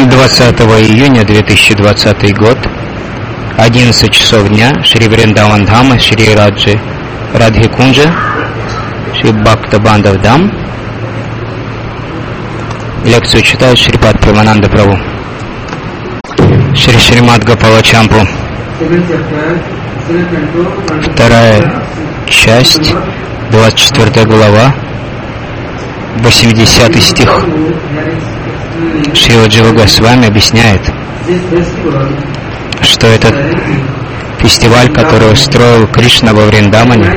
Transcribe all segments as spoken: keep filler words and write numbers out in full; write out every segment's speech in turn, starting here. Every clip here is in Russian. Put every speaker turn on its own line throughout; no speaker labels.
двадцатого июня две тысячи двадцатый год, одиннадцать часов дня, Шри Вриндаван Дхама, Шри Раджи Радхи Кунджа, Шри Бхакта Бандав Дам. Лекцию читает Шрипад Прамананда Прабhu. Шри Шримад Гопала Чампу. Вторая часть, двадцать четвёртая глава, восьмидесятый стих. Шрила Джива Госвами объясняет, что этот фестиваль, который устроил Кришна во Вриндаване,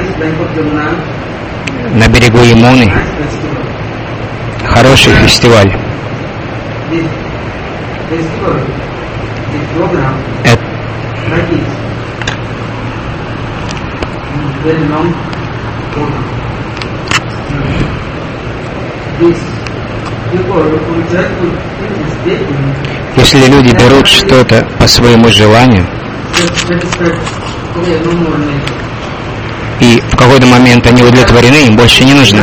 на берегу Ямуны, хороший фестиваль. Это если люди берут что-то по своему желанию, и в какой-то момент они удовлетворены, им больше не нужно.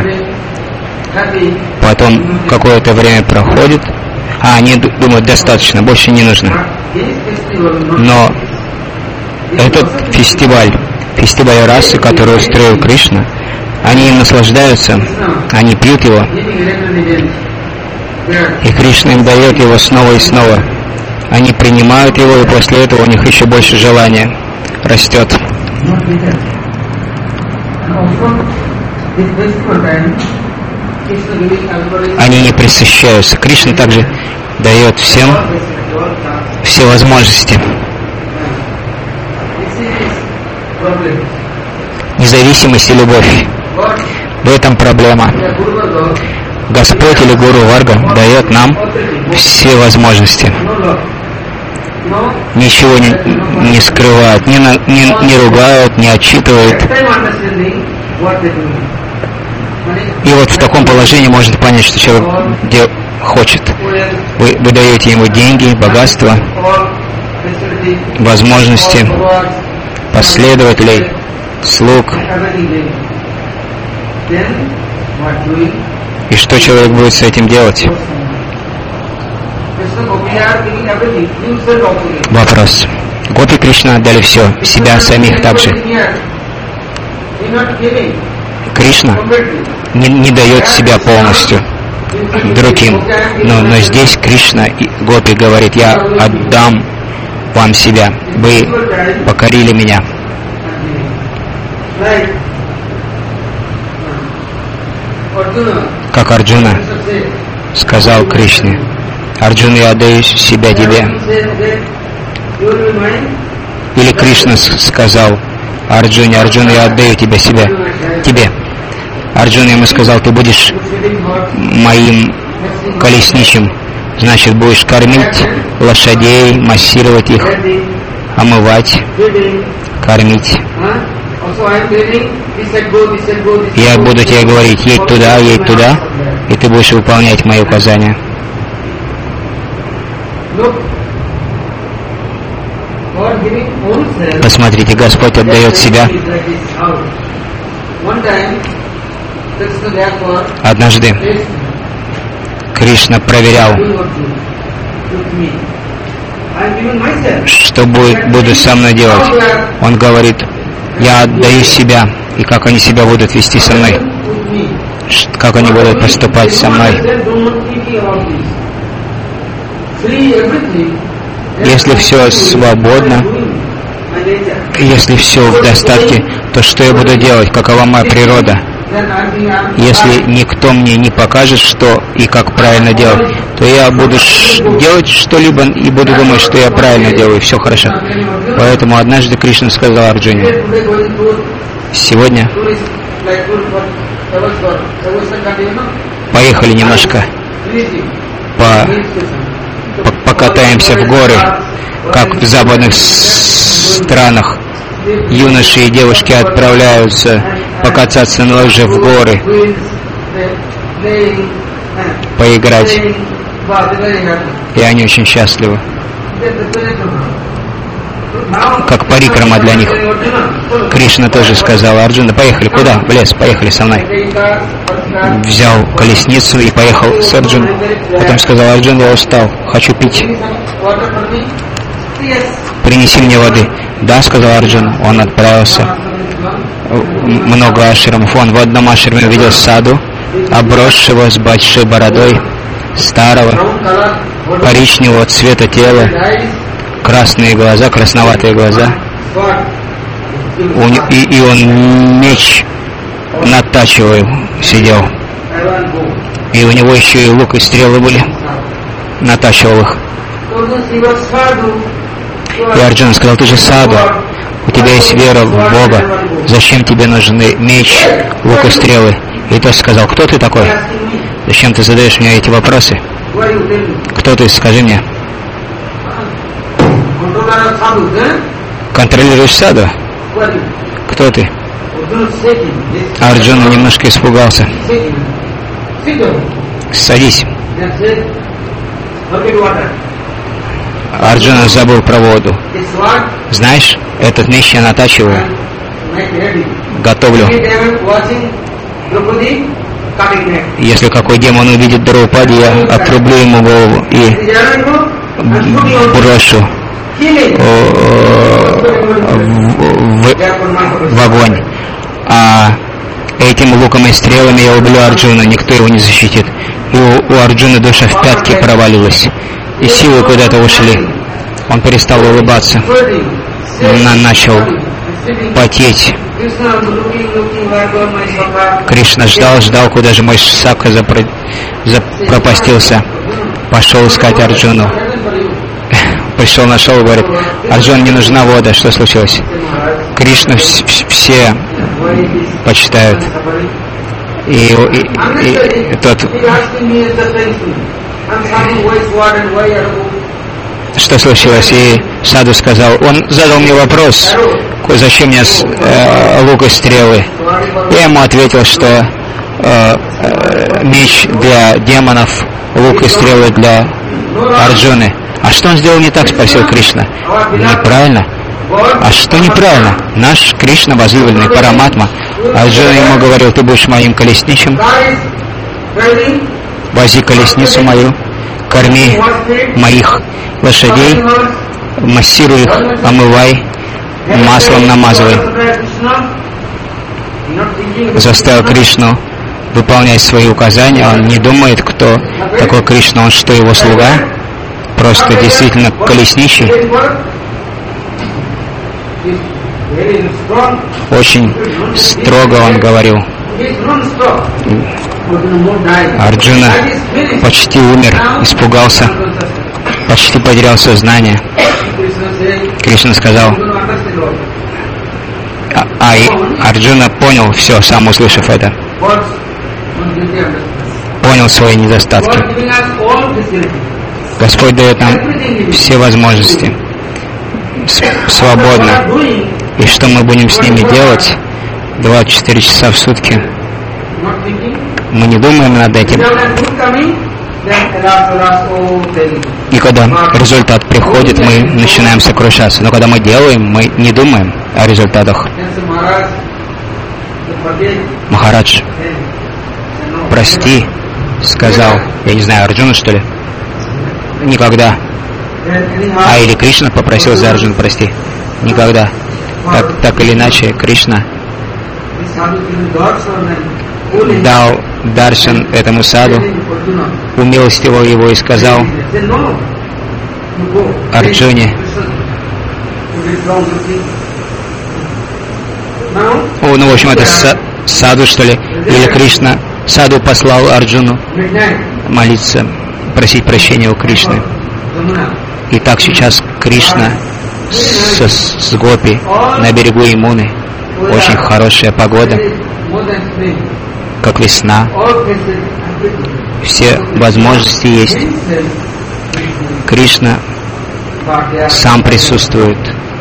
Потом какое-то время проходит, а они думают, достаточно, больше не нужно. Но этот фестиваль, фестиваль расы, который устроил Кришна, они им наслаждаются, они пьют его, и Кришна им дает его снова и снова. Они принимают его, и после этого у них еще больше желания растет. Они не пресыщаются. Кришна также дает всем все возможности. Независимость и любовь. В этом проблема. Господь или Гуру Варга дает нам все возможности. Ничего не, не скрывают, не, не, не ругают, не отчитывают. И вот в таком положении можно понять, что человек где хочет. Вы, вы даете ему деньги, богатство, возможности, последователей, слуг. И что человек будет с этим делать? Вопрос. Гопи Кришна отдали все, себя самих также. Кришна не, не дает себя полностью другим. Но, но здесь Кришна и Гопи говорит, я отдам вам себя. Вы покорили меня. Как Арджуна сказал Кришне, Арджуна, я отдаю себя тебе. Или Кришна сказал Арджуне, Арджуна, я отдаю тебя себя, тебе. Арджуна ему сказал, ты будешь моим колесничим, значит, будешь кормить лошадей, массировать их, омывать, кормить. Я буду тебе говорить, едь туда, едь туда, и ты будешь выполнять мои указания. Посмотрите, Господь отдает себя. Однажды Кришна проверял, что будет, буду со мной делать. Он говорит, я отдаю себя, и как они себя будут вести со мной, как они будут поступать со мной. Если все свободно, если все в достатке, то что я буду делать, какова моя природа? Если никто мне не покажет, что и как правильно делать, то я буду делать что-либо и буду думать, что я правильно делаю, все хорошо. Поэтому однажды Кришна сказал Арджуне, сегодня поехали немножко, по, по, покатаемся в горы, как в западных странах юноши и девушки отправляются покататься на лыжах в горы, поиграть. И они очень счастливы. как парикрама для них. Кришна тоже сказал: Арджуна, поехали. Куда? В лес, поехали со мной. Взял колесницу и поехал с Арджуной. Потом сказал: Арджун, я устал, хочу пить. Принеси мне воды. Да, сказал Арджун. Он отправился. Много ашрамов. Он в одном ашраме увидел саду, обросшего с большой бородой, старого, коричневого цвета тела, красные глаза, красноватые глаза. И, и он меч натачивал, сидел. И у него еще и лук и стрелы были. Натачивал их. И Арджуна сказал: ты же саду, у тебя есть вера в Бога. Зачем тебе нужны меч, лук и стрелы? И тот сказал: кто ты такой? Зачем ты задаешь мне эти вопросы? Кто ты? Скажи мне. Контролируешь саду? Кто ты? Арджуна немножко испугался. Садись. Арджуна забыл про воду. Знаешь, этот меч я натачиваю, готовлю. Если какой демон увидит Драупади, я отрублю ему голову и брошу в, в огонь. А этим луком и стрелами я убью Арджуна, никто его не защитит. И у, у Арджуны душа в пятки провалилась, и силы куда-то ушли. Он перестал улыбаться. Он начал потеть. Кришна ждал, ждал, куда же мой Сакха запро... запропастился. Пошел искать Арджуну. Пришел, нашел, говорит: Арджун, не нужна вода. Что случилось? Кришну все почитают. И, и, и тот... Что случилось? И Саду сказал, он задал мне вопрос, зачем мне э, лук и стрелы. Я ему ответил, что э, э, меч для демонов, лук и стрелы для Арджуны. А что он сделал не так, спросил Кришна. Неправильно. А что неправильно? Наш Кришна, возлюбленный Параматма, Арджуна ему говорил: ты будешь моим колесничем, вози колесницу мою, корми моих лошадей, массируй их, омывай, маслом намазывай. Заставил Кришну выполнять свои указания. Он не думает, кто такой Кришна, он что, его слуга? Просто действительно колесничий. Очень строго он говорил. Арджуна почти умер, испугался, почти потерял сознание. Кришна сказал, а, а и Арджуна понял все, сам услышав это. Понял свои недостатки. Господь дает нам все возможности свободно. И что мы будем с ними делать двадцать четыре часа в сутки? Мы не думаем над этим. И когда результат приходит, мы начинаем сокрушаться. Но когда мы делаем, мы не думаем о результатах. Махарадж, прости, сказал, я не знаю, Арджуна, что ли? Никогда. А или Кришна попросил за Арджуну прости? Никогда. Так, так или иначе, Кришна дал даршан этому саду, умилостивил его и сказал Арджуне: О, ну, в общем, это са- саду, что ли, или Кришна. Саду послал Арджуну молиться, просить прощения у Кришны. И так сейчас Кришна с, с Гопи на берегу Ямуны. Очень хорошая погода, как весна. Все возможности есть. Кришна сам присутствует.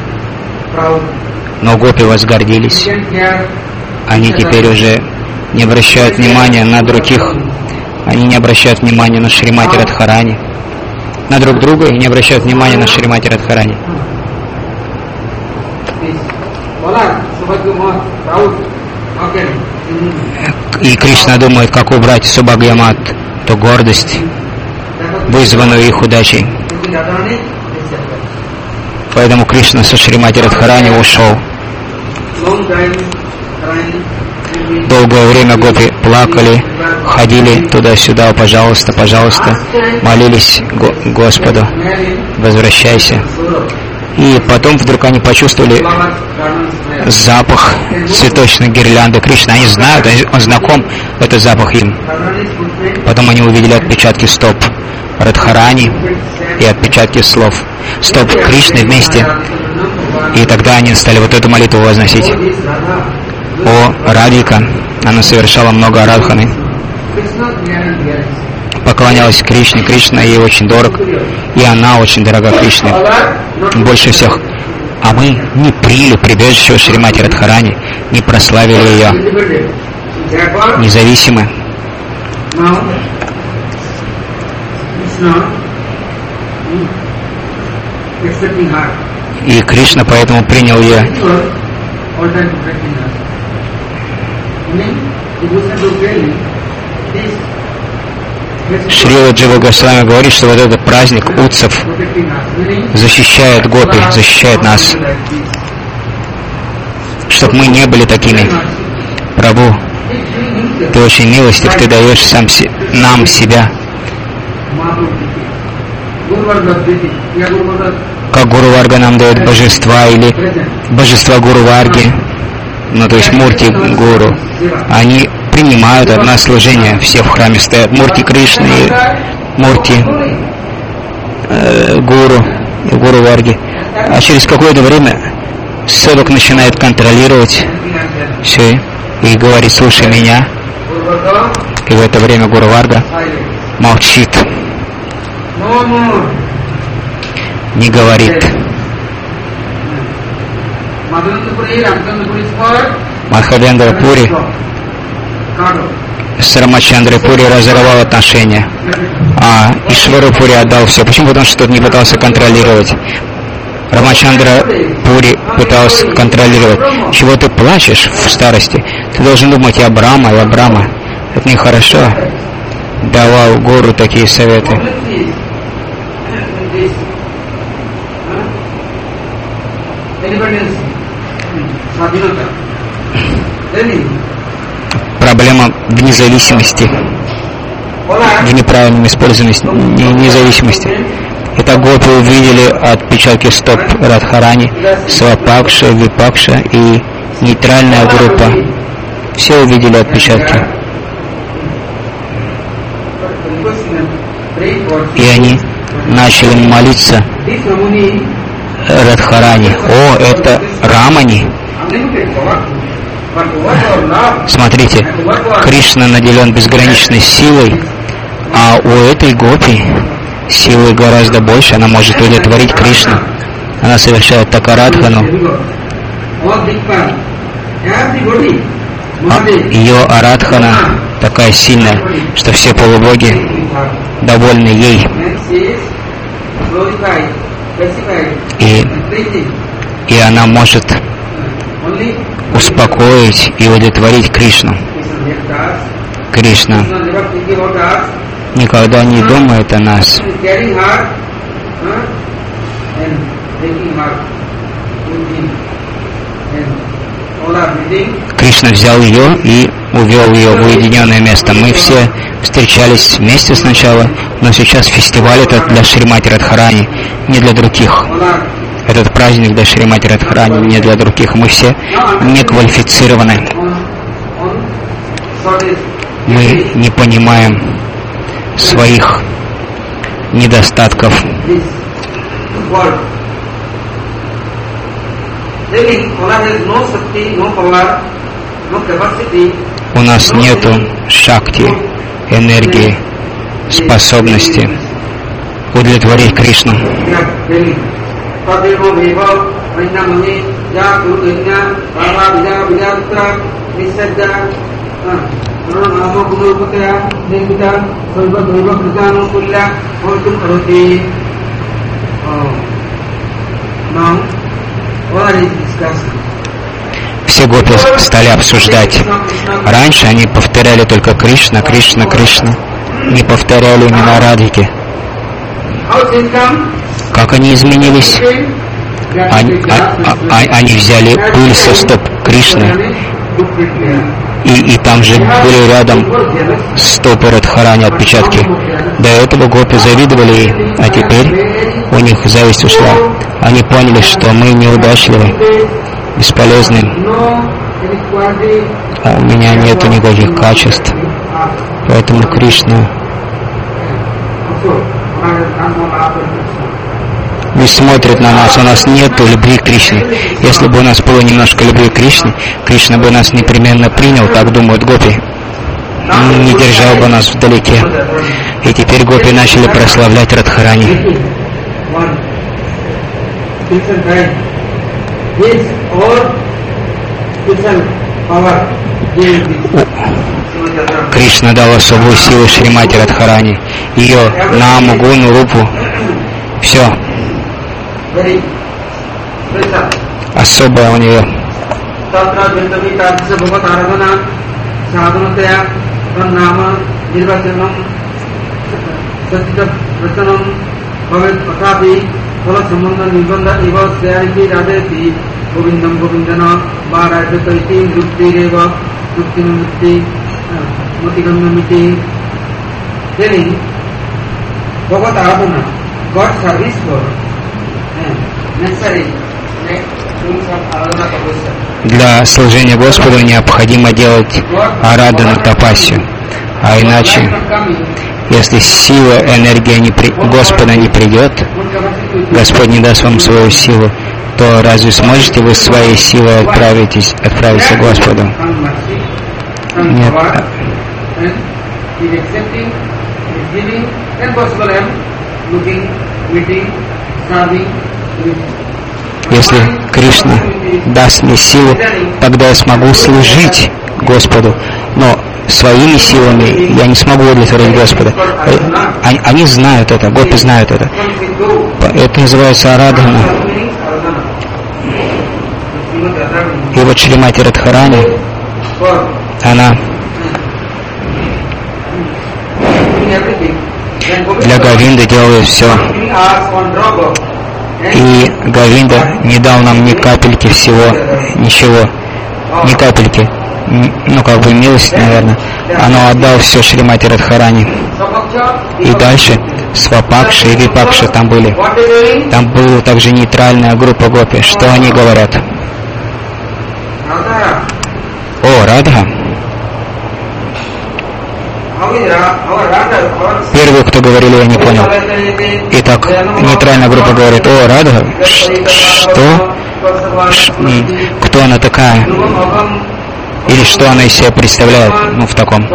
Но Гопи возгордились. Они теперь уже не обращают внимания на других. Они не обращают внимания на Шримати Радхарани. На друг друга и не обращают внимания на Шримати Радхарани. И Кришна думает, как убрать Субхагьямат, ту гордость, вызванную их удачей. Поэтому Кришна со Шримати Радхарани ушел. Долгое время гопи плакали, ходили туда-сюда, пожалуйста, пожалуйста, молились Господу, возвращайся. И потом вдруг они почувствовали запах цветочной гирлянды Кришны. Они знают, он знаком, это запах им. Потом они увидели отпечатки стоп Радхарани и отпечатки слов стоп Кришны вместе. И тогда они стали вот эту молитву возносить. О, Радхика, она совершала много арадханы, поклонялась Кришне, Кришна ей очень дорог, и она очень дорога Кришне, больше всех. А мы не приняли прибежище Шримати Радхарани, не прославили ее, независимы. И Кришна поэтому принял ее. Шрила Джива Госвами говорит, что вот этот праздник Утсав защищает гопи, защищает нас, чтобы мы не были такими. Прабху, ты очень милостив, ты даешь сам си, нам себя. Как Гуру Варга нам дает божества или божества Гуру Варги, ну то есть Мурти Гуру, они принимают от нас служение. Все в храме стоят Мурти Кришны и Мурти э, Гуру и Гуру Варги. А через какое-то время севак начинает контролировать все и говорит: слушай меня. И в это время Гуру Варга молчит, не говорит. Мадхавендра Пури с Рамачандрой Пури разорвал отношения, а Ишвару Пури отдал все. Почему? Потому что тот не пытался контролировать. Рамачандра Пури пытался контролировать. Чего ты плачешь в старости? Ты должен думать: я Брахма, я Брахма. Это нехорошо. Давал гуру такие советы. Проблема в независимости, в неправильном использовании независимости. Итак, гопи увидели отпечатки стоп Радхарани, Свапакша, Випакша и нейтральная группа. Все увидели отпечатки. И они начали молиться Радхарани. О, это Рамани. Смотрите, Кришна наделен безграничной силой, а у этой гопи силы гораздо больше. Она может удовлетворить Кришну. Она совершает такарадхану. А ее арадхана такая сильная, что все полубоги довольны ей. И, и она может успокоить и удовлетворить Кришну. Кришна никогда не думает о нас. Кришна взял ее и увел ее в уединенное место. Мы все встречались вместе сначала, но сейчас фестиваль этот для Шримати Радхарани, не для других. Этот праздник для Шримати Радхарани, не для других. Мы все не квалифицированы. Мы не понимаем своих недостатков. У нас нету шакти, энергии, способности удовлетворить Кришну. все гопи стали обсуждать. Раньше они повторяли только Кришна, Кришна, Кришна. Не повторяли имена Радхики. Как они изменились? Они, а, а, они взяли пыль со стоп Кришны. И, и там же были рядом стопы Радхарани, отпечатки. До этого гопи завидовали ей, а теперь у них зависть ушла. Они поняли, что мы неудачливы, бесполезны. А у меня нету никаких качеств. Поэтому Кришна не смотрит на нас, у нас нету любви к Кришне. Если бы у нас было немножко любви к Кришне, Кришна бы нас непременно принял, так думают гопи. Не держал бы нас вдалеке. И теперь гопи начали прославлять Радхарани. Кришна дал особую силу Шримати Радхарани. Ее Наму, Гуну, Рупу. Все. Особое у нее.
God service for
Для служения Господу необходимо делать арадану, тапасию. А иначе, если сила, энергия не при... Господа не придет, Господь не даст вам свою силу, то разве сможете вы своей силой отправитесь, отправиться к Господу? Нет. Если Кришна даст мне силу, тогда я смогу служить Господу. Но своими силами я не смогу удовлетворить Господа. Они, они знают это, гопи знают это. Это называется арадхана. И вот Шримати Радхарани, она для Говинды делает все. И Говинда не дал нам ни капельки всего, ничего, ни капельки, ну как бы милость, наверное. Оно отдал все Шримати Радхарани. И дальше Свапакша и Випакша там были. Там была также нейтральная группа гопи. Что они говорят? О, Радха. Первый, кто говорили, я не понял. Итак, нейтральная группа говорит: о, Радха, что? Кто она такая? Или что она из себя представляет? Ну, в таком.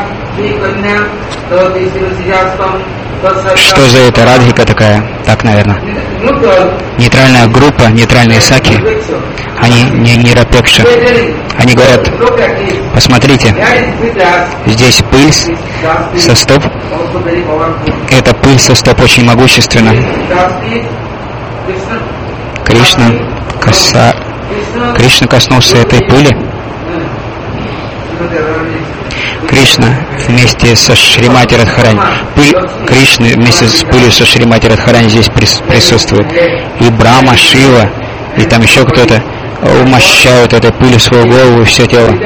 Что за это Радхика такая? Так, наверное. Нейтральная группа, нейтральные саки, они не нирапекша. Они говорят: посмотрите, здесь пыль со стоп. Эта пыль со стоп очень могущественна. Кришна, коса... Кришна коснулся этой пыли. Кришна вместе со Шримати Радхарани. Пыль Кришны вместе с пылью со Шримати Радхарани здесь присутствует. И Брахма, Шива, и там еще кто-то умощают этой пылью свою голову и все тело.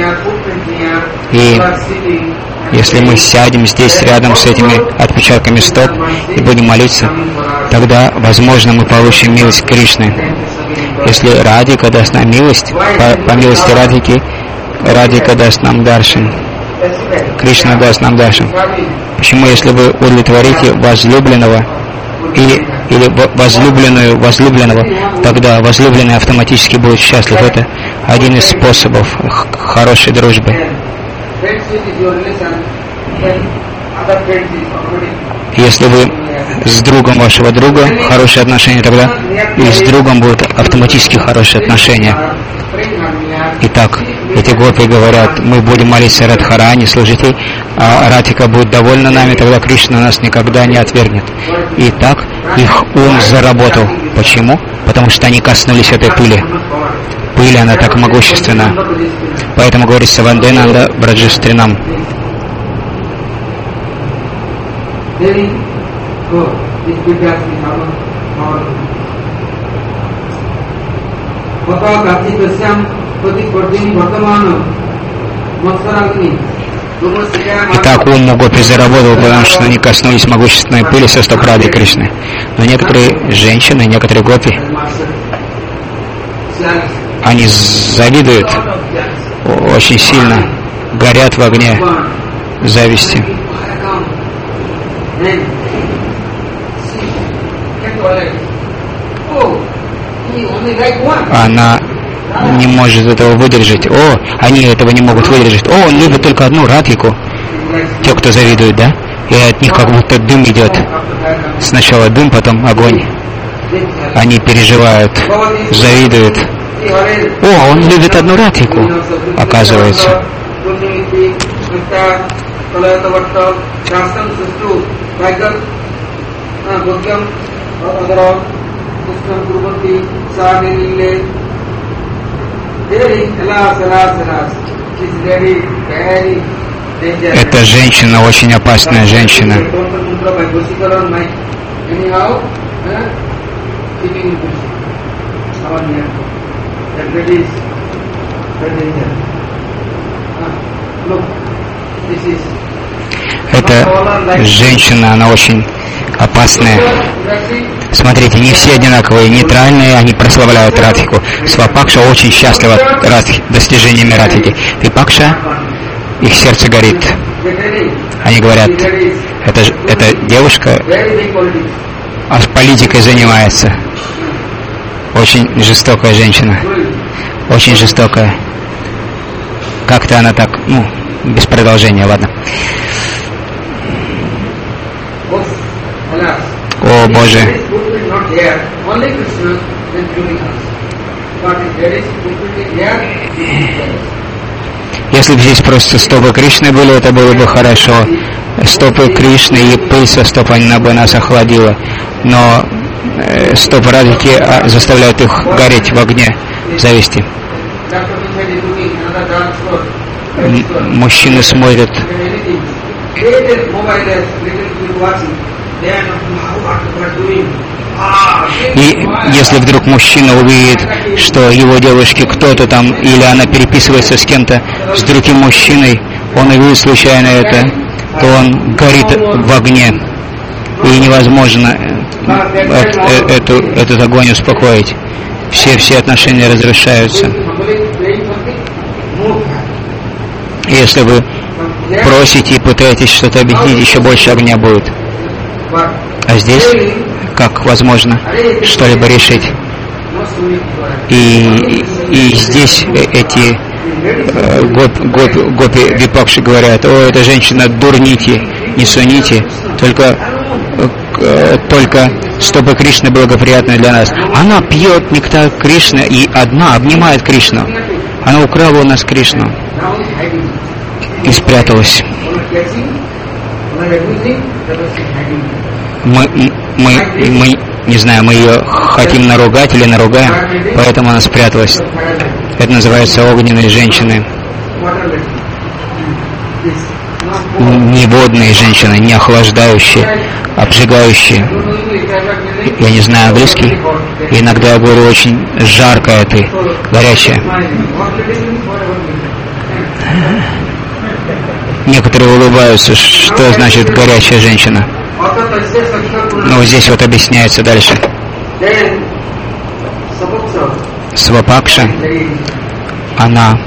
И если мы сядем здесь рядом с этими отпечатками стоп и будем молиться, тогда, возможно, мы получим милость Кришны. Если Радхика даст нам милость, по, по милости Радхики, Радхика даст нам даршан. Кришна даст нам даршан. Почему, если вы удовлетворите возлюбленного или, или возлюбленную возлюбленного, тогда возлюбленный автоматически будет счастлив. Это один из способов хорошей дружбы. Если вы с другом вашего друга хорошие отношения, тогда и с другом будут автоматически хорошие отношения. Итак, эти гопи говорят: мы будем молиться Радхарани, служить ей, а Радхика будет довольна нами, тогда Кришна нас никогда не отвергнет. Итак, их ум заработал. Почему? Потому что они коснулись этой пыли. пыль, она так могущественна. Поэтому говорится Ванденанда Браджастринам. Итак, ум Гопи заработал, потому что они коснулись могущественной пыли со стоп Рады Кришны. Но некоторые женщины, некоторые гопи, они завидуют очень сильно, горят в огне зависти. Она не может этого выдержать. О, они этого не могут выдержать. О, он любит только одну Радхику. Те, кто завидует, да? И от них как будто дым идет. Сначала дым, потом огонь. Они переживают, завидуют. О, он любит одну Радхику, оказывается. Эта женщина очень опасная женщина. Эта женщина, она очень опасная. Смотрите, не все одинаковые, нейтральные, они прославляют Радхику. Свапакша очень счастлива Радхи, достижениями Радхики. Випакша, их сердце горит. Они говорят, это, эта девушка а политикой занимается. Очень жестокая женщина. Очень жестокая. Как-то она так, ну, без продолжения, ладно. О Боже! Если бы здесь просто стопы Кришны были, это было бы хорошо. Стопы Кришны и пыль со стоп, она бы нас охладила. Но э, стопы Радхики а, заставляют их гореть в огне зависти. М- мужчины смотрят. И если вдруг мужчина увидит, что его девушке кто-то там, или она переписывается с кем-то, с другим мужчиной, он увидит случайно это, то он горит в огне. И невозможно эту, этот огонь успокоить. Все, все отношения разрушаются. И если вы просите и пытаетесь что-то объяснить, еще больше огня будет. А здесь как возможно что-либо решить? И, и здесь эти э, гоп, гоп, гопи Випакши говорят: о, эта женщина дурнити, не сунити, только, э, только стопы Кришны благоприятны для нас. Она пьет нектар Кришны и одна обнимает Кришну. Она украла у нас Кришну и спряталась. Мы, мы, мы, не знаю, мы ее хотим наругать или наругаем, поэтому она спряталась. Это называется огненные женщины. Не водные женщины, не охлаждающие, обжигающие. Я не знаю английский. Иногда я говорю очень жаркая ты, горячая. Некоторые улыбаются, что значит горячая женщина. Но здесь вот объясняется дальше. Свапакша, она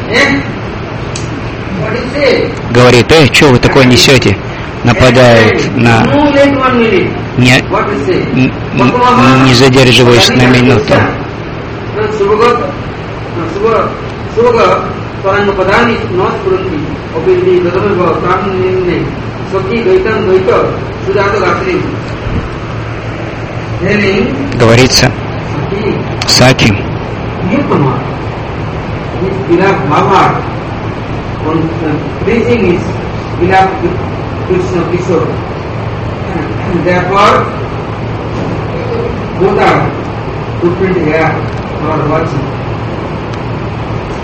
говорит: эй, что вы такое несете? Нападает на... Не, не задерживаясь на минуту. Говорится, Саки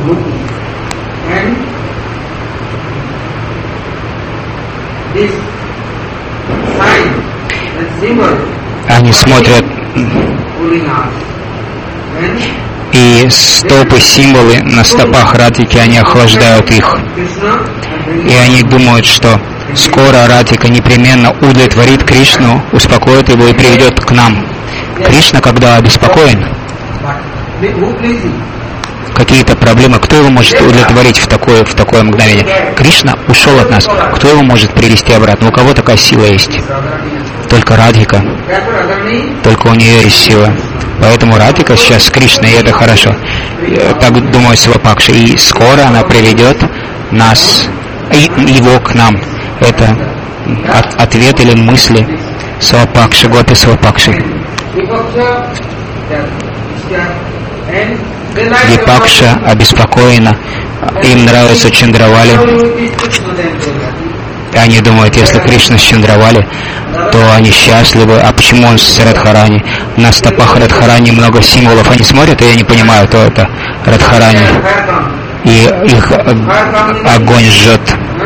Они смотрят, и стопы, символы на стопах Радхики, они охлаждают их. И они думают, что скоро Радхика непременно удовлетворит Кришну, успокоит его и приведет к нам. Кришна, когда обеспокоен, какие-то проблемы, кто его может удовлетворить в такое, в такое мгновение? Кришна ушел от нас. Кто его может привести обратно? У кого такая сила есть? Только Радхика. Только у нее есть сила. Поэтому Радхика сейчас с Кришной, и это хорошо. Так думает Свапакша. И скоро она приведет нас, его к нам. Это от, ответ или мысли Свапакши, Гопи Свапакши. Випакша обеспокоена, им нравится Чандравали. Они думают, если Кришна с Чандравали, то они счастливы. А почему он с Радхарани? На стопах Радхарани много символов. Они смотрят, и я не понимаю, кто это Радхарани. И их огонь жжет.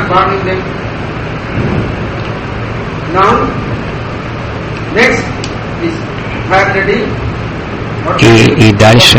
И, и дальше.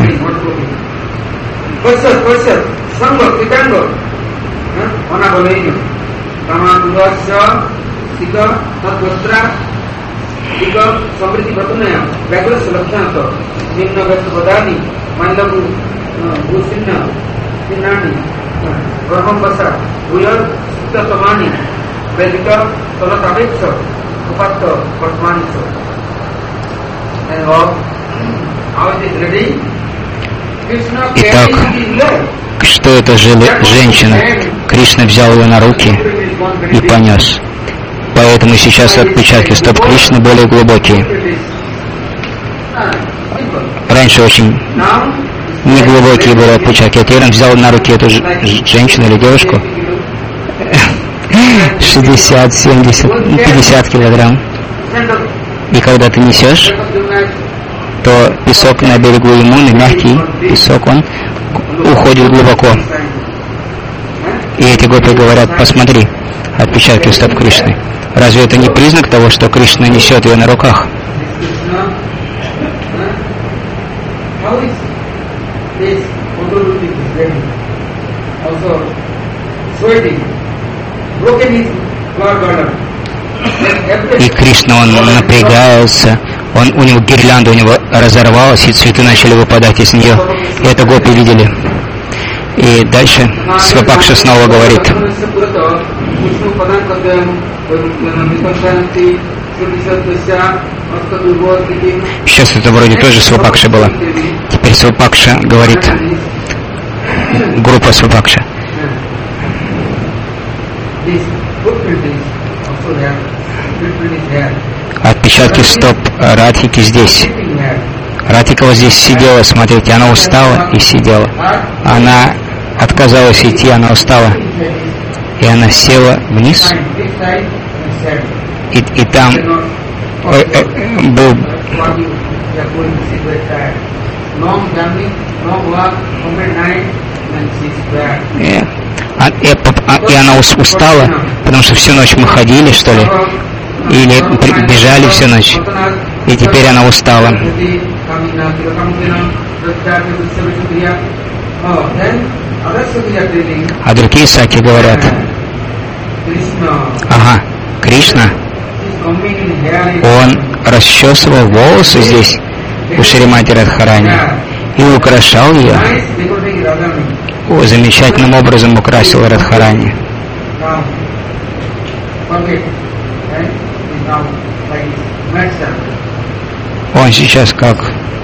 Итак, что это же женщина? Кришна взял ее на руки и понес. Поэтому сейчас отпечатки стоп Кришны более глубокие. Раньше очень неглубокие были отпечатки. А теперь он взял на руки эту женщину или девушку. шестьдесят, семьдесят, пятьдесят килограмм. И когда ты несешь, то песок на берегу иммунный, мягкий песок, он уходит глубоко. И эти гопи говорят, посмотри, отпечатки стоп Кришны. Разве это не признак того, что Кришна несет ее на руках? И Кришна, он напрягается, он, у него гирлянда у него разорвалась, и цветы начали выпадать из нее. И это гопи видели. И дальше Свапакша снова говорит. Сейчас это вроде тоже Свапакша было. Теперь Свапакша говорит. Группа Свапакша. Отпечатки стоп Радхики здесь. Радхика вот здесь сидела, смотрите, она устала и сидела. Она отказалась идти, она устала. И она села вниз. И, и там э, э, был... И, а, и, а, и она устала, потому что всю ночь мы ходили, что ли, или при, бежали всю ночь. И теперь она устала. А другие саки говорят, ага, Кришна, он расчесывал волосы здесь у Шримати Радхарани и украшал ее. О, замечательным образом украсил Радхарани. Он сейчас как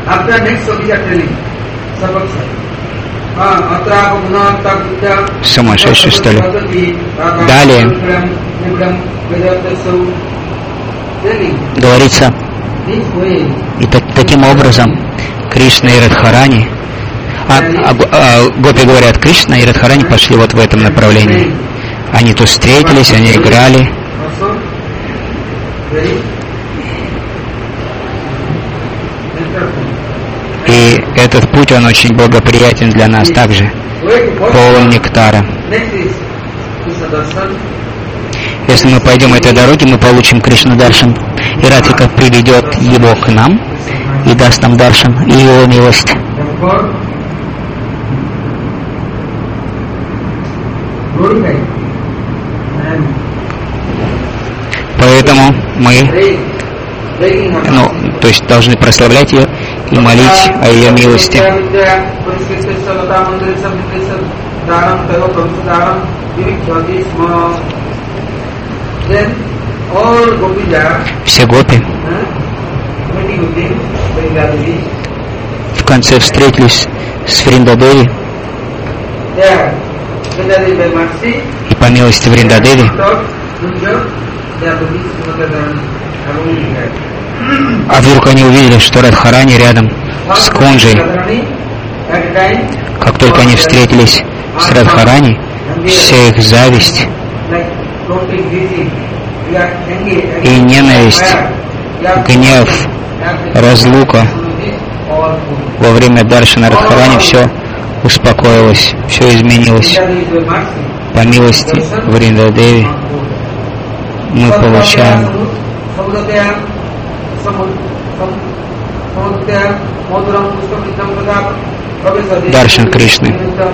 сумасшедший, что ли? Далее говорится, и так, таким образом Кришна и Радхарани, а, а, а, гопи говорят, Кришна и Радхарани пошли вот в этом направлении. Они тут встретились, они играли. И этот путь, он очень благоприятен для нас также. полон нектара. Если мы пойдем этой дороге, мы получим Кришна Даршан. И Радхика приведет его к нам и даст нам Даршан и его милость. Поэтому мы, ну, то есть должны прославлять ее и молить о ее милости. Все гопи в конце встретились с Вриндадеви, и по милости Вриндадеви а вдруг они увидели, что Радхарани рядом с Кунджей. Как только они встретились с Радхарани, вся их зависть и ненависть, гнев, разлука во время Даршана Радхарани, все успокоилось, все изменилось. По милости Вриндадеви мы получаем Даршан Кришны.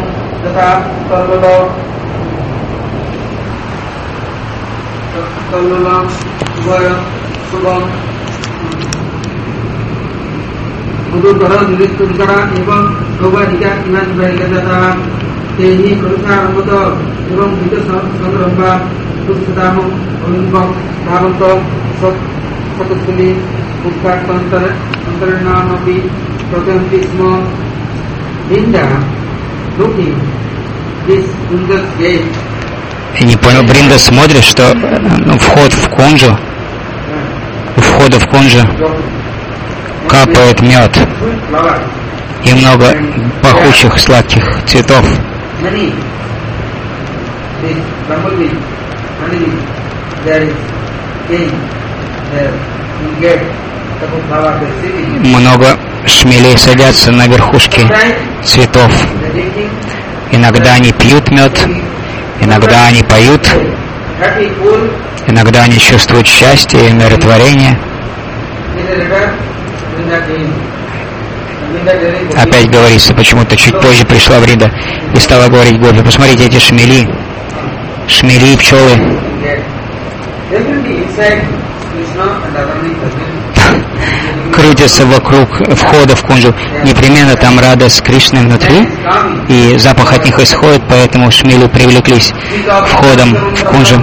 Я не понял, Бринда смотрит, что ну, вход в Кунджу, у входа в Кунджу капает мед и много пахучих сладких цветов. Много шмелей садятся на верхушки цветов. Иногда они пьют мед, иногда они поют, иногда они чувствуют счастье и умиротворение. Опять говорится, почему-то чуть позже пришла Врида и стала говорить Гопи: посмотрите, эти шмели, шмели и пчелы. Крутятся вокруг входа в Кунджу. Непременно там радость Кришны внутри, и запах от них исходит, поэтому шмели привлеклись входом в Кунджу.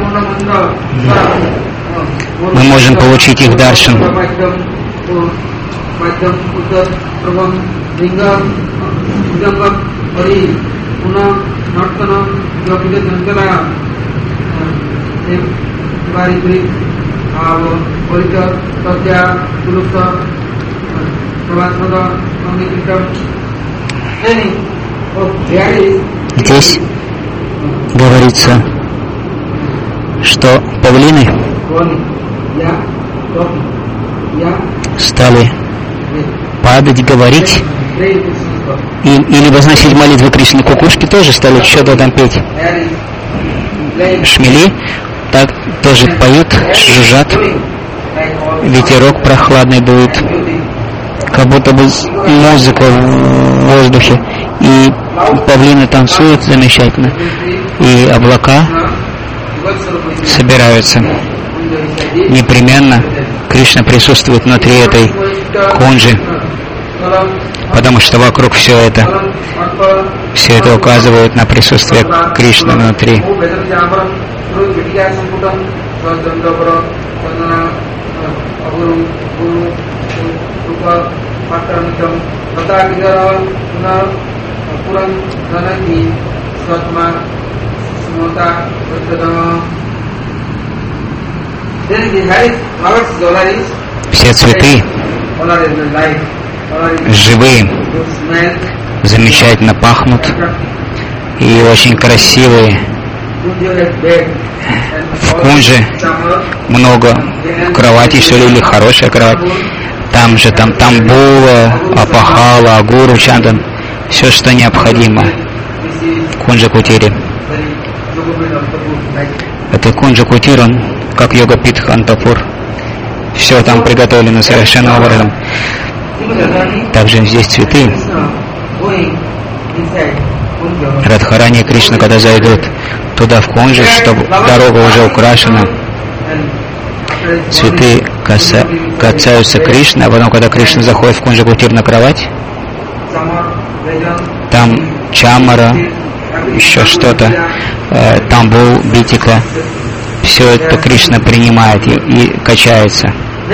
Мы можем получить их даршан. Здесь говорится, что павлины стали падать, говорить, и, или возносить молитвы Кришне. Кукушки тоже стали что-то там петь. Шмели так тоже поют, жужжат. Ветерок прохладный дует, как будто бы музыка в воздухе. И павлины танцуют замечательно. И облака собираются. Непременно Кришна присутствует внутри этой кунджи, потому что вокруг все это, все это указывает на присутствие Кришны внутри. Все цветы живые, замечательно пахнут и очень красивые. В кунже много кроватей, что ли, или хорошая кровать. Там же там тамбула, апахала, агуру, чандан, все, что необходимо. в Кунджа-Кутире. Это Кунджа-Кутир, он как йога-питх Антапур. Все там приготовлено совершенным образом. Также здесь цветы. Радхарани и Кришна, когда зайдут туда в Кунджу, чтобы дорога уже украшена, цветы каса, касаются Кришны, а потом, когда Кришна заходит в Кунджа-Кутир на кровать, там чамара, еще что-то, э, тамбул, битика, все это Кришна принимает и, и качается.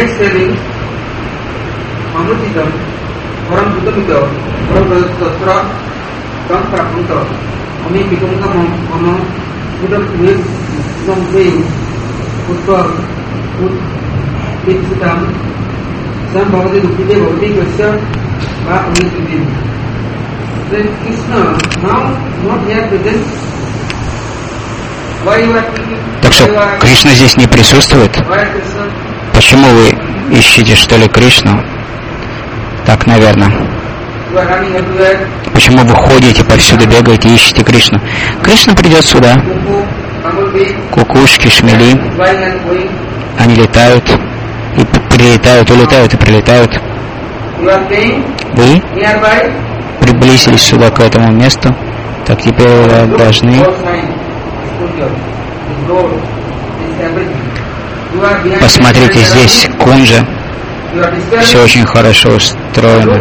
Так что Кришна здесь не присутствует? Почему вы ищете, что ли, Кришну? Так, наверное. Почему вы ходите, повсюду бегаете и ищете Кришну? Кришна придет сюда. Кукушки, шмели, они летают и прилетают, улетают и прилетают. Вы приблизились сюда, к этому месту, так теперь вы должны посмотрите, здесь Кунджа, все очень хорошо устроено.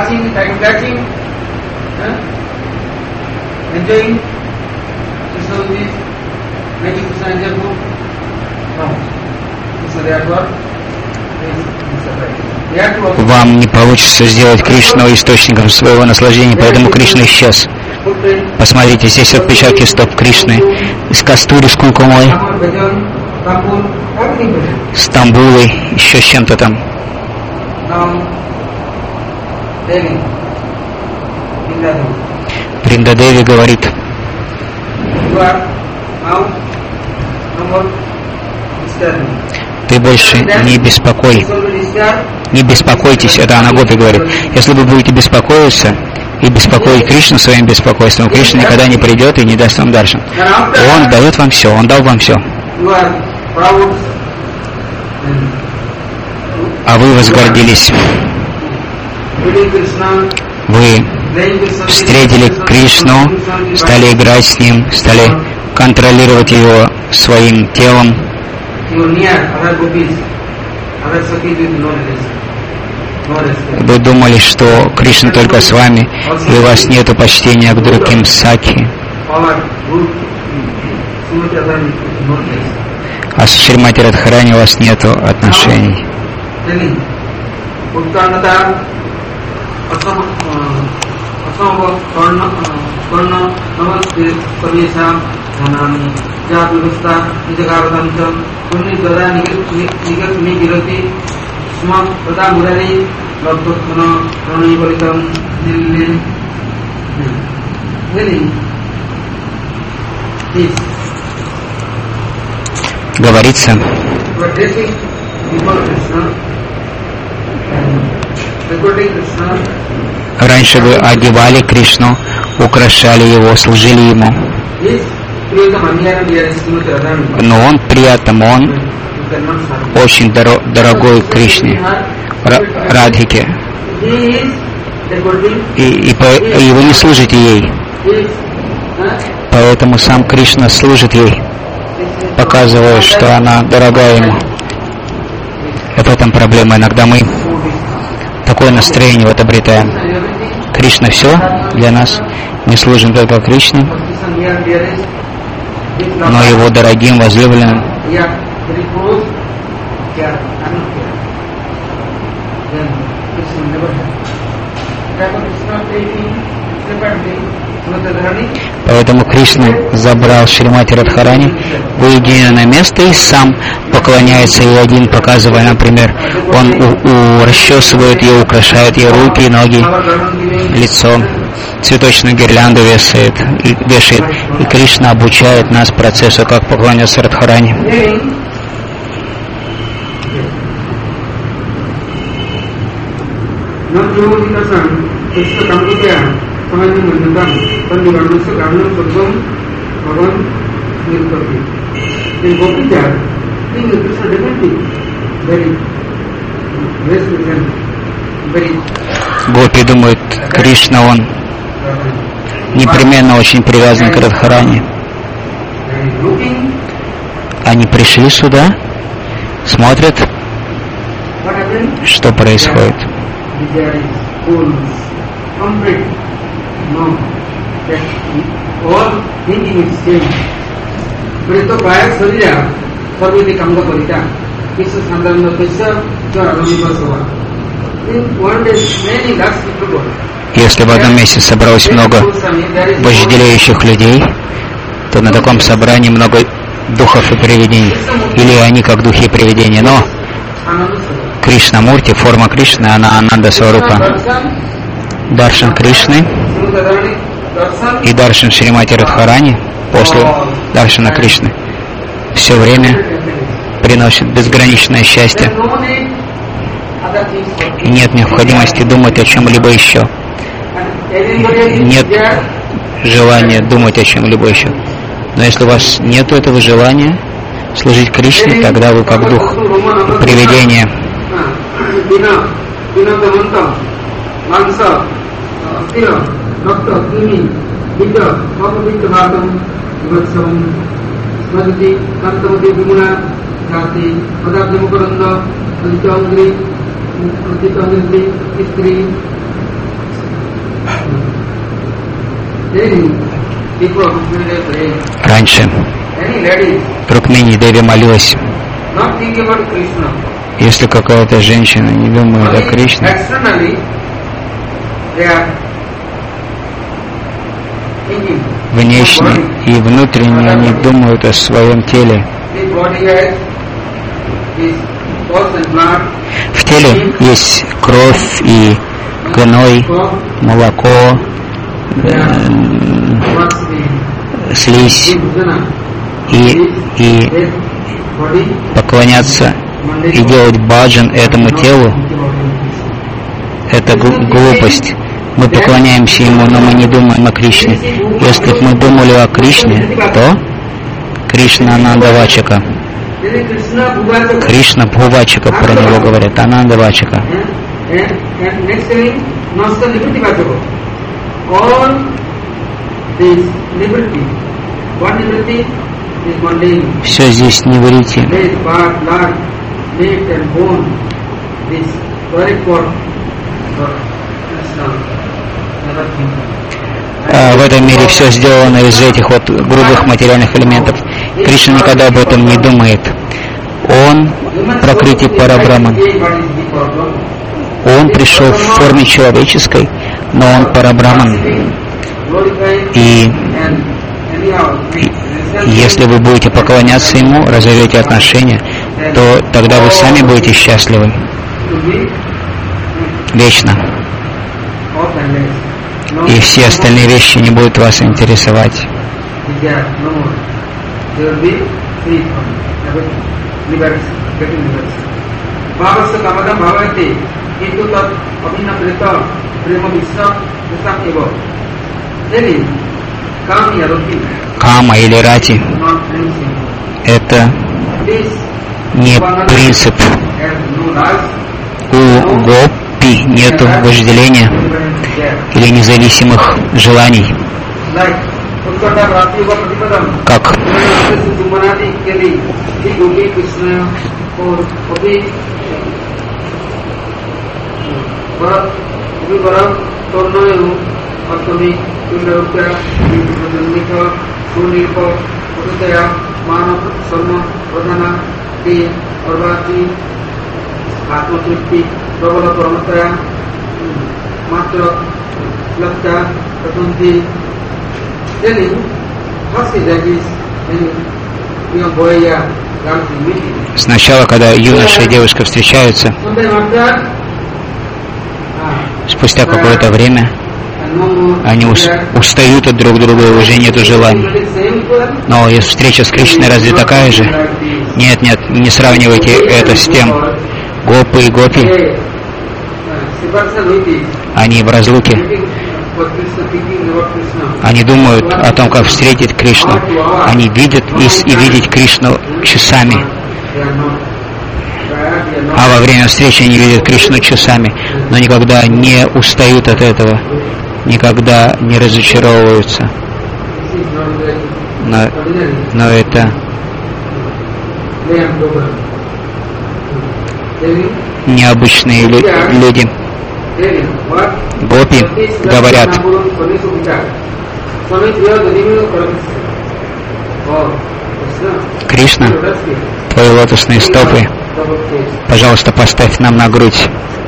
Вам не получится сделать Кришну источником своего наслаждения, поэтому Кришна исчез. Посмотрите, здесь отпечатки стоп Кришны, из кастури, с кункумой, с тамбулой, еще с чем-то там. Вриндадеви говорит: ты больше не беспокой, не беспокойтесь, это она Гопи говорит. Если вы будете беспокоиться и беспокоить Кришну своим беспокойством, Кришна никогда не придет и не даст вам даршан. Он дает вам все, Он дал вам все. А вы возгордились. Вы встретили Кришну, стали играть с Ним, стали контролировать Его своим телом. Вы думали, что Кришна только с вами, и у вас нет почтения к другим сакхи. А с Шримати Радхарани у вас нет отношений. Говорится, раньше вы одевали Кришну, украшали Его, служили Ему. Но Он при этом, Он очень доро- дорогой Кришне, Радхике. И, и, по, и вы не служите ей. Поэтому сам Кришна служит ей, показывая, что она дорогая Ему. И в этом проблема. Иногда мы такое настроение вот обретаем. Кришна все для нас. Мы служим только Кришне, но Его дорогим, возлюбленным. Поэтому Кришна забрал Шримати Радхарани в уединенное место и сам поклоняется ей один, показывая, например, он у, у, расчесывает ее, украшает ей руки, ноги, лицо, цветочную гирлянду вешает, вешает. И Кришна обучает нас процессу, как поклоняться Радхарани. Гопи думают, Кришна, он непременно очень привязан к Радхарани. Они пришли сюда, смотрят, что происходит. Если в одном месте собралось много вожделеющих людей, то на таком собрании много духов и привидений. Или они как духи и привидения. Но Кришна-мурти, форма Кришны, она Ананда Сварупа. Даршан Кришны и Даршан Шримати Радхарани после Даршана Кришны все время приносит безграничное счастье. И нет необходимости думать о чем-либо еще. Нет желания думать о чем-либо еще. Но если у вас нет этого желания служить Кришне, тогда вы как дух привидения. Раньше Рукмини Деви молилась, если какая-то женщина не думает о Кришне, внешне и внутренне они думают о своем теле. В теле есть кровь и гной, молоко, э, слизь, и, и поклоняться и делать баджан этому телу — это глупость. Мы поклоняемся ему, но мы не думаем о Кришне. Если бы мы думали о Кришне, то Кришна Анандавачака. Кришна Бхувачака, про него говорят, Анандавачака. Все здесь не врите. А в этом мире все сделано из этих вот грубых материальных элементов. Кришна никогда об этом не думает. Он Пракрити Парабраман. Он пришел в форме человеческой, но он Парабраман. И, и если вы будете поклоняться ему, разовьете отношения, то тогда вы сами будете счастливы. Вечно. И все остальные вещи не будут вас интересовать. Кама или рати — это не принцип. У гопи нету вожделения или независимых желаний. Как сначала, когда юноша и девушка встречаются, спустя какое-то время они устают от друг друга, и уже нету желаний. Но если встреча с Кришной разве такая же? Нет, нет, не сравнивайте это с тем. Гопы и гопи, они в разлуке, Они думают о том, как встретить Кришну. Они видят и, и видеть Кришну часами. А во время встречи они видят Кришну часами, но никогда не устают от этого, никогда не разочаровываются. Но, но это необычные люди. Гопи говорят: Кришна, твои лотосные стопы, пожалуйста, поставь нам на грудь.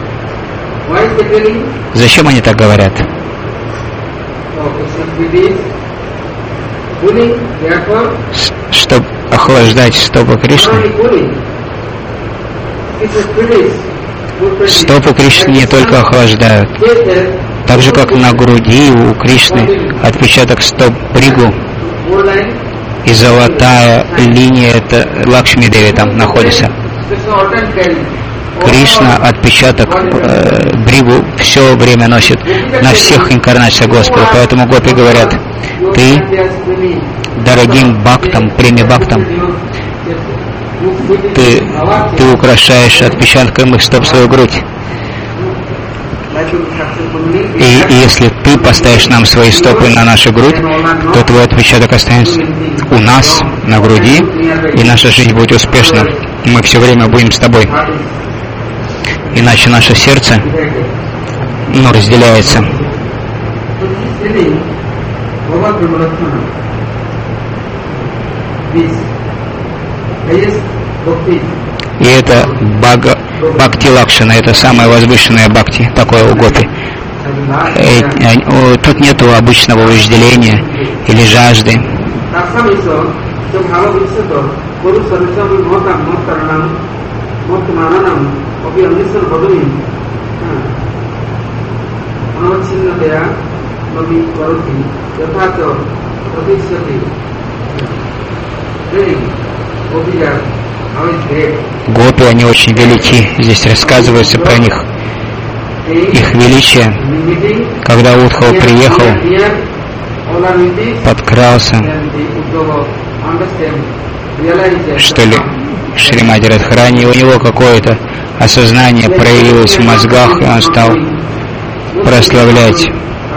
Зачем они так говорят? Чтобы охлаждать стопы Кришны. Стопы Кришны не только охлаждают, так же как на груди у Кришны отпечаток стоп Бригу и золотая линия, это Лакшми Деви там находится. Кришна отпечаток э, Бригу все время носит на всех инкарнациях Господа. Поэтому гопи говорят: ты дорогим бхактам, преми бхактам, ты, ты украшаешь отпечатком их стоп свою грудь. И, и если ты поставишь нам свои стопы на нашу грудь, то твой отпечаток останется у нас на груди, и наша жизнь будет успешна. Мы все время будем с тобой. Иначе наше сердце, ну, разделяется. И это бага, бхакти лакшана, это самая возвышенная бхакти, такое у гопи. Э, э, тут нету обычного вожделения или жажды. Гопи, они очень велики. Здесь рассказывается про них, их величие. Когда Удхава приехал, подкрался, что ли, Шримати Радхарани, у него какое-то осознание проявилось в мозгах, и он стал прославлять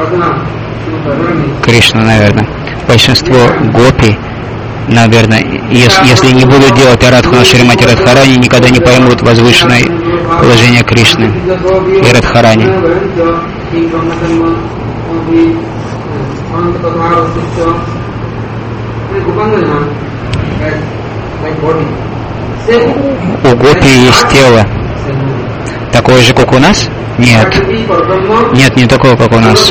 Кришну, наверное. Большинство гопи, наверное, если, если не будут делать Арадхану Шримати Радхарани, никогда не поймут возвышенное положение Кришны и Радхарани. У гопи есть тело. Такое же, как у нас? Нет. Нет, не такое, как у нас.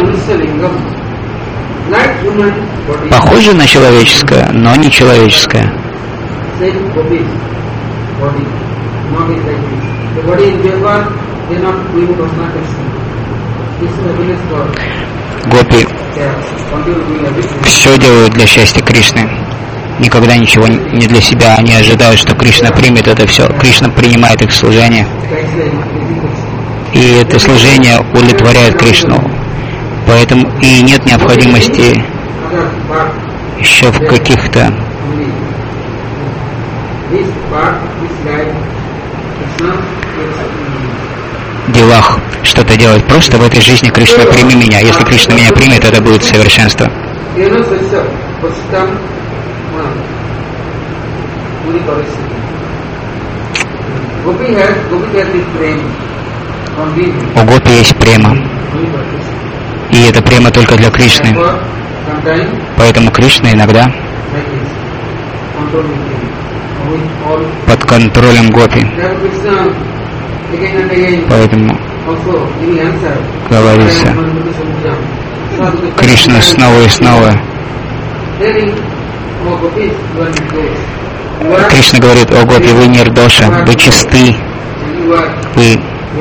Похоже на человеческое, но не человеческое. Гопи все делают для счастья Кришны. Никогда ничего не для себя. Они ожидают, что Кришна примет это все. Кришна принимает их служение. И это служение удовлетворяет Кришну. Поэтому и нет необходимости еще в каких-то делах что-то делать. Просто в этой жизни: Кришна, прими меня. Если Кришна меня примет, это будет совершенство. У гопи есть према. И это према только для Кришны. Поэтому Кришна иногда под контролем гопи. Поэтому говорится, Кришна снова и снова. Кришна говорит: о гопи, вы нирдоша, вы чисты, вы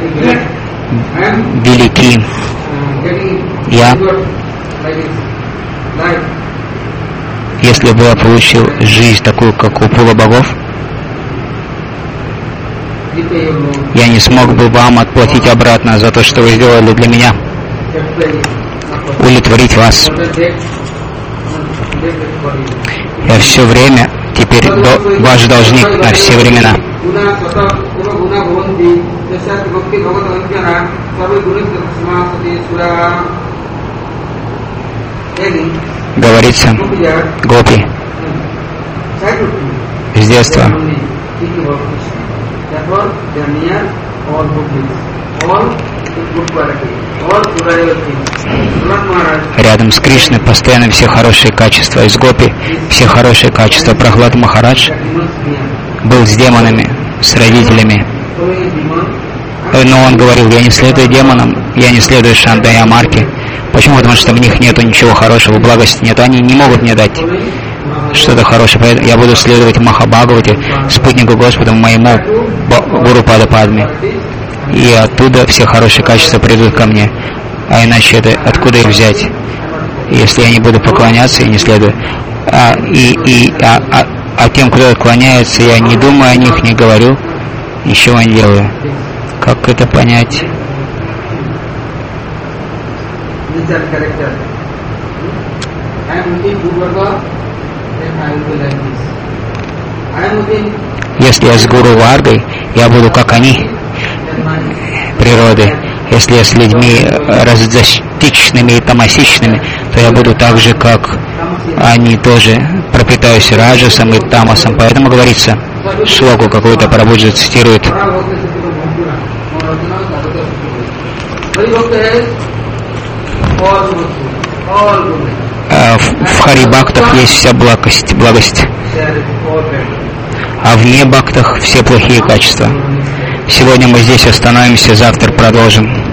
велики. Я, если бы я получил жизнь такую, как у полубогов, я не смог бы вам отплатить обратно за то, что вы сделали для меня. удовлетворить вас. Я все время теперь до, ваш должник на все времена. Говорится, гопи с детства. Рядом с Кришной постоянно все хорошие качества. Из гопи все хорошие качества. Прохлад Махарадж был с демонами, с родителями. Но он говорил, я не следую демонам, я не следую Шандая Марке. Почему? Потому что в них нету ничего хорошего, благости нет. Они не могут мне дать что-то хорошее. Поэтому я буду следовать Махабхагавате, спутнику Господа, моему Гуру Пада Падме. И оттуда все хорошие качества придут ко мне. А иначе это откуда их взять, если я не буду поклоняться и не следую? А, и, и, а, а, а тем, кто отклоняется, я не думаю о них, не говорю, ничего не делаю. Как это понять? Если я с Гуру Варгой, я буду как они, природы. Если я с людьми раздостичными и тамасичными, то я буду так же, как они, тоже пропитаюсь раджасом и тамасом. Поэтому говорится, шлоку какую-то Прабхуджи цитирует. В, в Хари-бхактах есть вся благость, благость, а вне бхактах все плохие качества. Сегодня мы здесь остановимся, завтра продолжим.